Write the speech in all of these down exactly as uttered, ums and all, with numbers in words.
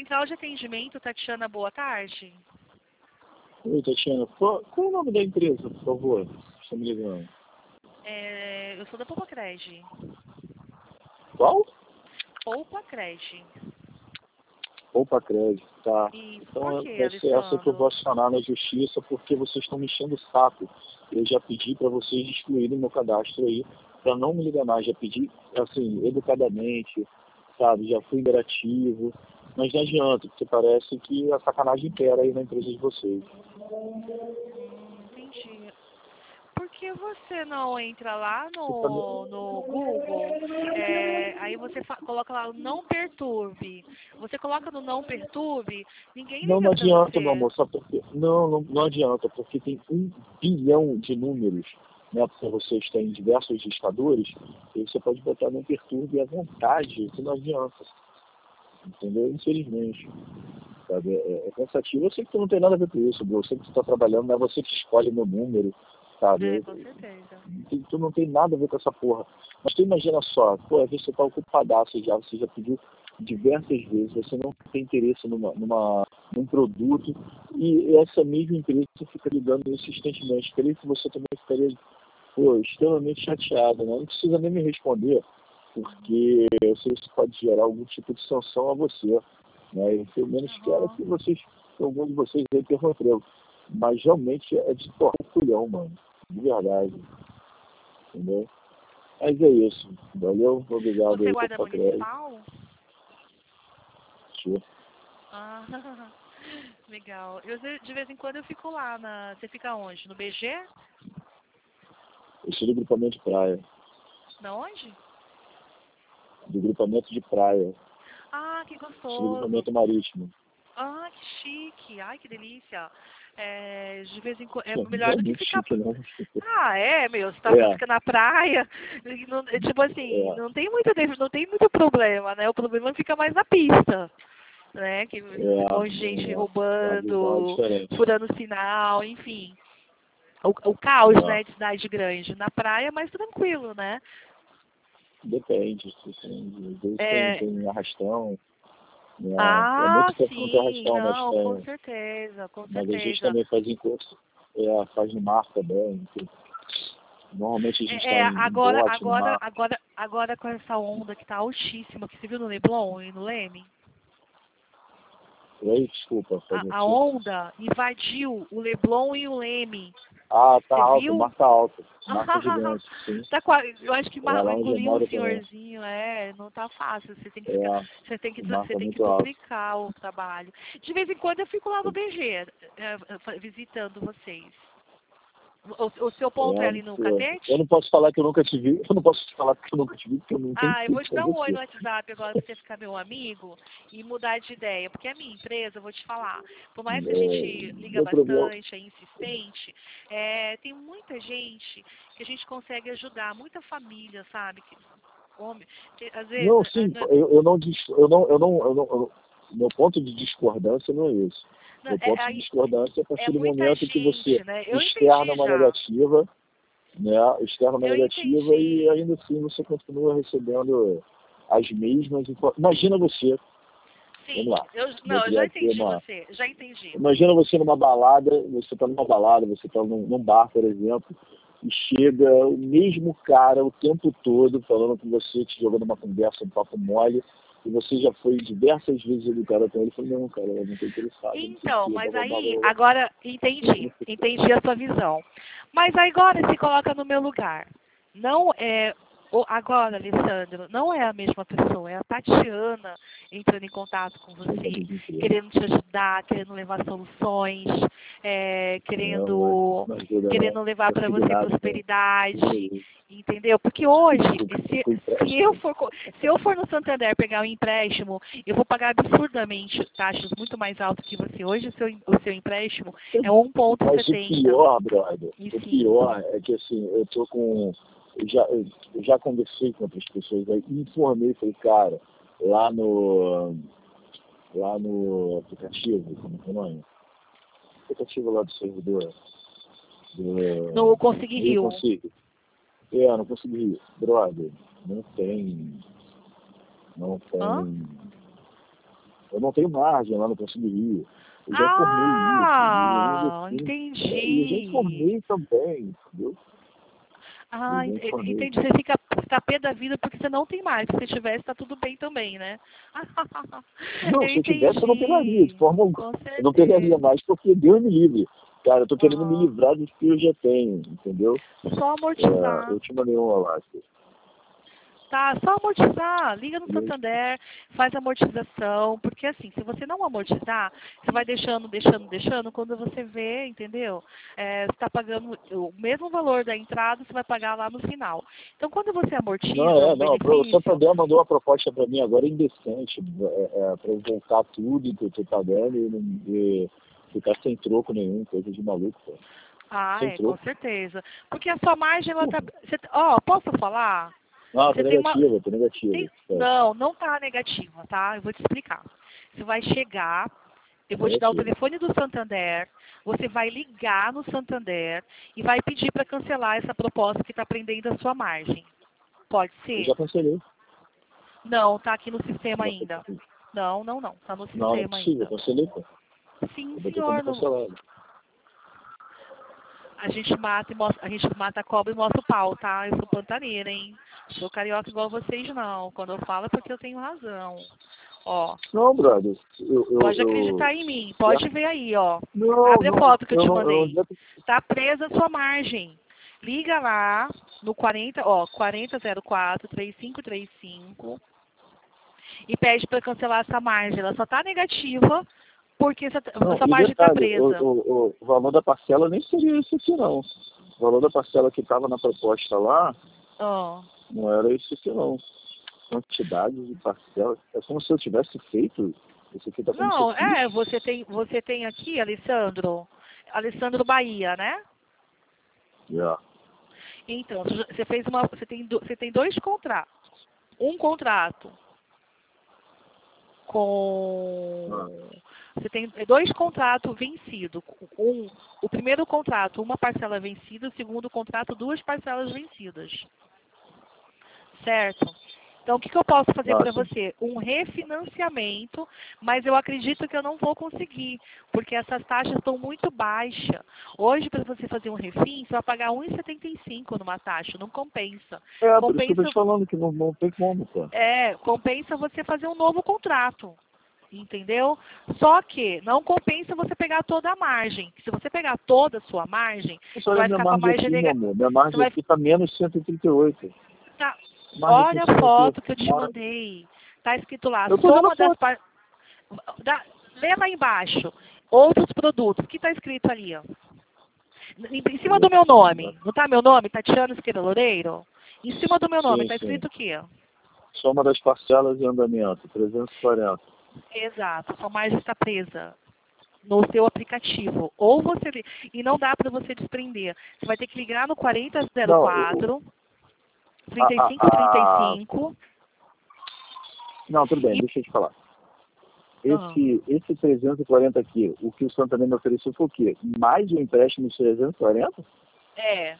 Central de Atendimento, Tatiana, boa tarde. Oi, Tatiana. Qual, qual é o nome da empresa, por favor? Estou me ligando. É, eu sou da Poupa Cred. Qual? Poupa Cred. Poupa Crédito, tá. Isso, Então por quê, vai ser essa que eu vou Alessandro? acionar na justiça, porque vocês estão me enchendo o saco. Eu já pedi para vocês excluírem meu cadastro aí, para não me ligar mais. Já pedi, assim, educadamente, sabe? Já fui interativo. Mas não adianta, porque parece que a sacanagem impera aí na empresa de vocês. Hum, entendi. Por que você não entra lá Você tá me- no, no Google, é, aí você fa- coloca lá o não perturbe. Você coloca no não perturbe, ninguém Não, liga não pra adianta, meu você. amor, sabe por quê? Não, não, não adianta, porque tem um bilhão de números, né, para você estar em diversos discadores, e você pode botar no perturbe à vontade, que não adianta, entendeu? Infelizmente, sabe? É, é cansativo. Eu sei que tu não tem nada a ver com isso, bro. Eu sei que tu está trabalhando, não é você que escolhe meu número, sabe? É, Eu- com certeza. tu tu não tem nada a ver com essa porra. Mas tu imagina só, pô, às vezes você tá ocupadaço já, você já pediu diversas vezes, você não tem interesse numa, numa, num produto, e essa mesma empresa fica ligando insistentemente. Creio que você também ficaria, pô, extremamente chateado, né? Não precisa nem me responder, porque eu sei que isso pode gerar algum tipo de sanção a você, né? E o que eu menos quero é Aham. que vocês, que algum de vocês aí percam emprego. Mas realmente é de torrar o culhão, mano. De verdade. Entendeu? Mas é isso. Valeu, obrigado Você é aí guarda por crédito. municipal? Ah, legal. Eu, de de vez em quando eu fico lá na. Você fica onde? No B G? Eu sou do grupamento de praia. Na onde? Do grupamento de praia. Ah, que Eu sou do gostoso. grupamento marítimo. Ah, que chique. Ai, que delícia. É, de vez em quando. É Não melhor é do que muito ficar. chique, não. Ah, é, meu. Você, tá, você É, fica na praia. e não- é tipo assim, é, não tem muito, não tem muito problema, né? O problema fica mais na pista. Né? Que é, um monte de gente é. É uma visão roubando, diferente. furando sinal, enfim. O, o caos, É. né, de cidade grande. Na praia é mais tranquilo, né? Depende. Assim, às vezes tem, É, tem arrastão. Né? É ah, muito tempo que não tem sim, arrastão, mas não, com tem. certeza, com Mas a gente certeza. também faz em curso. É, faz no mar também. Enfim. Normalmente a gente É, está é, em, em agora, bote no agora, mar. agora, agora com essa onda que tá altíssima, que você viu no Leblon e no Leme, E aí, desculpa, a, fazer o a quê? onda invadiu o Leblon e o Leme. Ah, tá Você alto, viu? marca alta. Marca gigante, sim. Tá quase, eu acho que É ma- lá onde eu engoliu um moro também. senhorzinho, é, não tá fácil. Você tem que ficar, É, você tem que, você marca tem que muito alto. duplicar o trabalho. De vez em quando eu fico lá no B G, é, fa- visitando vocês. O, o seu ponto é É, ali no pô, eu Catete? não posso falar que eu nunca te vi. Eu não posso te falar que eu nunca te vi, porque eu não tenho Ah, eu tempo vou te pra dar um oi no você. WhatsApp agora pra você ficar meu amigo e mudar de ideia. Porque a minha empresa, eu vou te falar, por mais que a gente É, liga meu problema. bastante, é insistente, é, tem muita gente que a gente consegue ajudar, muita família, sabe? Que, homem, que, às vezes, Não, ah, sim, não- eu, eu não, dis- eu não, eu não, eu não, eu não- meu ponto de discordância não é esse. não, Meu é, ponto de aí discordância é a é partir do muita momento que você gente, né? Eu externa entendi uma já. negativa, né? Externa uma Eu negativa e entendi. ainda assim você continua recebendo as mesmas informações. Imagina você, vamos Sim, lá, eu, vou não, eu já criar aqui entendi uma. você, já entendi. Imagina você numa balada, você está numa balada, você está num, num bar, por exemplo, e chega o mesmo cara o tempo todo falando com você, te jogando uma conversa, um papo mole, e você já foi diversas vezes educado com ele e falou, não, cara, eu não estou interessado, não sei o Então, quê, blá, mas blá, blá, aí, blá, blá. agora, entendi, entendi a sua visão. Mas agora se coloca no meu lugar. Não é, o- agora, Alessandro, não é a mesma pessoa, é a Tatiana entrando em contato com Chega você, de dizer, querendo te ajudar, querendo levar soluções, é, não, não querendo, não ajuda não, querendo levar não para consigo você nada, não. prosperidade, entendeu? Porque hoje, se, Com se, eu empréstimo. for, co- se eu for no Santander pegar um empréstimo, eu vou pagar absurdamente taxas muito mais altas que você. Hoje o seu, o seu empréstimo é um ponto Mas o setenta pior, brother, e o cinco. pior é que assim, eu tô com. Eu já, eu já conversei com outras pessoas aí, informei, falei, cara, lá no. Lá no aplicativo, como é o nome? Aplicativo lá do servidor. Do. No Consegui Rio Rio. Consigo. É, não consegui. Brother, não tem. Não Hã? tem. Eu não tenho margem lá no Conselho Rio. Eu já Ah, formei isso. entendi. E eu já informei também, entendeu? Ah, entendi. Você fica, fica pé da vida porque você não tem mais. Se você tivesse, tá tudo bem também, né? Não, eu se eu tivesse, eu não pegaria. De forma alguma. Eu não certeza. pegaria mais porque Deus me livre. Cara, eu tô querendo Ah. me livrar dos que eu já tenho, entendeu? Só amortizar. É, eu te mandei um lá. Tá, só amortizar. Liga no Santander, faz amortização. Porque assim, se você não amortizar, você vai deixando, deixando, deixando. Quando você vê, entendeu? É, você está pagando o mesmo valor da entrada, você vai pagar lá no final. Então, quando você amortiza, não, é, o não, benefício... o Santander mandou uma proposta para mim agora indecente, é, é, para eu voltar tudo que eu tô pagando e, não, e ficar sem troco nenhum, coisa de maluco, pô. Ah, Sem é, troco. com certeza. Porque a sua margem, ela tá... Você, ó, posso falar? Não, Você tá tem uma... negativa, tá negativa. Tem... É. Não, não tá negativa, tá? Eu vou te explicar. Você vai chegar, eu vou te dar o telefone do Santander, você vai ligar no Santander e vai pedir para cancelar essa proposta que está prendendo a sua margem. Pode ser? Eu já cancelei. Não, tá aqui no sistema Já ainda. cancelei. Não, não, não. Tá no Não, não é sistema possível, ainda. eu cancelei, pô. Sim, Eu botei senhor. como Não... cancelado. A gente mata e mostra, a gente mata a cobra e mostra o pau, tá? Eu sou pantaneira, hein? Sou carioca igual vocês, não. Quando eu falo é porque eu tenho razão. Ó. Não, brother. Eu, eu, Pode eu... acreditar em mim. Pode ver aí, ó. Não, Abre não, a foto que eu, eu te não, mandei. eu não... Tá presa a sua margem. Liga lá no quarenta, ó, quarenta zero quatro, três cinco três cinco e pede para cancelar essa margem. Ela só tá negativa porque essa, Não, essa e margem está detalhe, presa. o, o, o valor da parcela nem seria esse aqui, não. O valor da parcela que estava na proposta lá, Oh. não era isso aqui, não. Quantidade de parcelas. É como se eu tivesse feito. Isso aqui tá como Não, se eu fiz. é, você tem, você tem aqui, Alessandro, Alessandro Bahia, né? Yeah. Então, você fez uma, você tem, você tem dois contratos. Um contrato com, Ah. você tem dois contratos vencidos. Um, o primeiro contrato, uma parcela vencida, o segundo contrato, duas parcelas vencidas. Certo? Então, o que, que eu posso fazer para você? Um refinanciamento, mas eu acredito que eu não vou conseguir, porque essas taxas estão muito baixas. Hoje, para você fazer um refim, você vai pagar um vírgula setenta e cinco numa taxa, não compensa. É, compensa, por isso que eu tô te falando que não, não tem como, pô. É, compensa você fazer um novo contrato. Entendeu? Só que não compensa você pegar toda a margem. Se você pegar toda a sua margem, você vai ficar com a margem negativa. Minha margem vai... aqui está menos cento e trinta e oito. Tá. Margem Olha a foto que eu te Mar... mandei. Está escrito lá, eu soma das partes. Da... Lê lá embaixo. Outros produtos. O que está escrito ali? Ó? Em cima do meu nome. Não está meu nome? Tatiana Esquerda Loureiro? Em cima do meu nome, está escrito o quê? Soma das parcelas em andamento, trezentos e quarenta. Exato, sua margem está presa no seu aplicativo. Ou você... E não dá para você desprender. Você vai ter que ligar no quarenta zero quatro, trinta e cinco trinta e cinco. Não, tudo bem, e... deixa eu te falar. Esse, ah. esse trezentos e quarenta aqui, o que o Santander me ofereceu foi o quê? Mais um empréstimo de trezentos e quarenta? É.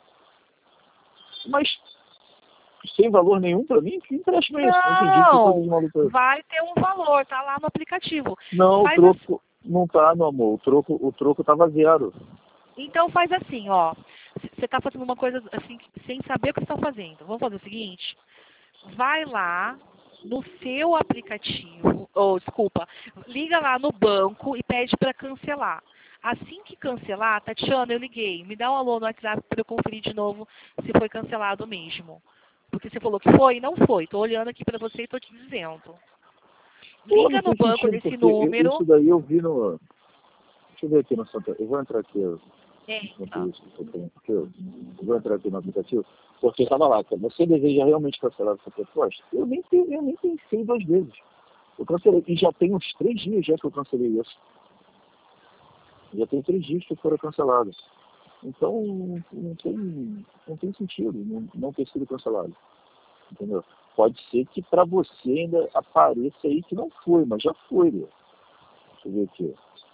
Mas sem valor nenhum para mim? Que empréstimo é esse? Não, não entendi, vai ter um valor, tá lá no aplicativo. Não, faz o troco assim. Não tá, meu amor. O troco, o troco tava zero. Então faz assim, ó. Você tá fazendo uma coisa assim, sem saber o que você está fazendo. Vamos fazer o seguinte. Vai lá no seu aplicativo, ou oh, desculpa, liga lá no banco e pede para cancelar. Assim que cancelar, Tatiana, eu liguei, me dá um alô no WhatsApp para eu conferir de novo se foi cancelado mesmo. Porque você falou que foi e não foi. Estou olhando aqui para você e estou te dizendo. Liga no banco desse número. Isso daí eu vi no... Deixa eu ver aqui no Santa... Eu vou entrar aqui. Eu... Eita. Eu vou entrar aqui no aplicativo. Porque estava lá, você deseja realmente cancelar essa proposta? Eu nem, eu nem pensei duas vezes. Eu cancelei. E já tem uns três dias já que eu cancelei isso. Já tem três dias que foram cancelados. Então, não tem, não tem sentido não, não ter sido cancelado. Entendeu? Pode ser que para você ainda apareça aí que não foi, mas já foi. Né? Deixa eu ver aqui.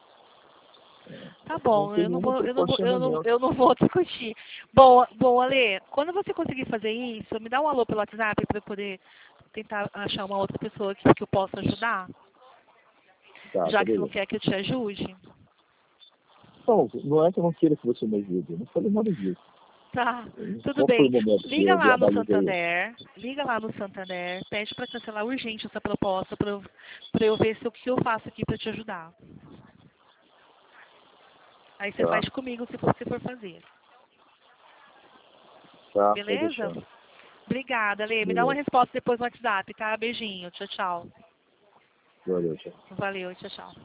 Tá bom, não eu, não vou, eu, não vou, eu, não, eu não vou discutir. Bom, bom, Ale, quando você conseguir fazer isso, me dá um alô pelo WhatsApp para eu poder tentar achar uma outra pessoa que, que eu possa ajudar. Tá, já tá que você não beleza. quer que eu te ajude. Não, não é que eu não queira que você me ajude. Eu não falei nada disso. Tá, tudo Qual foi bem. o momento que Liga eu lá no verbalizei isso? Santander, liga lá no Santander, pede para cancelar urgente essa proposta para eu, pra eu ver se o que eu faço aqui para te ajudar. Aí você Tá, faz comigo se você for fazer. tá, tô Beleza? deixando. Obrigada, Lê. Me dá uma Beleza. resposta depois no WhatsApp, tá? Beijinho. Tchau, tchau. Valeu, tchau. Valeu, tchau, tchau.